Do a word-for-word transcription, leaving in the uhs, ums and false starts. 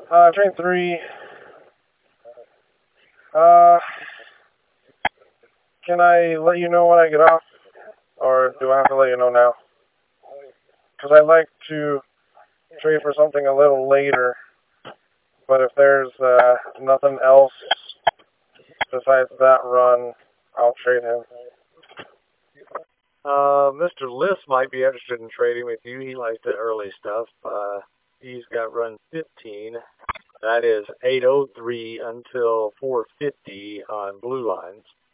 Uh, train three. Uh, can I let you know when I get off? Or do I have to let you know now? Because I'd like to trade for something a little later. But if there's uh, nothing else besides that run, I'll trade him. Uh, Mister List might be interested in trading with you. He likes the early stuff. Uh, he's got run fifteen. That is eight oh three until four fifty on Blue Lines.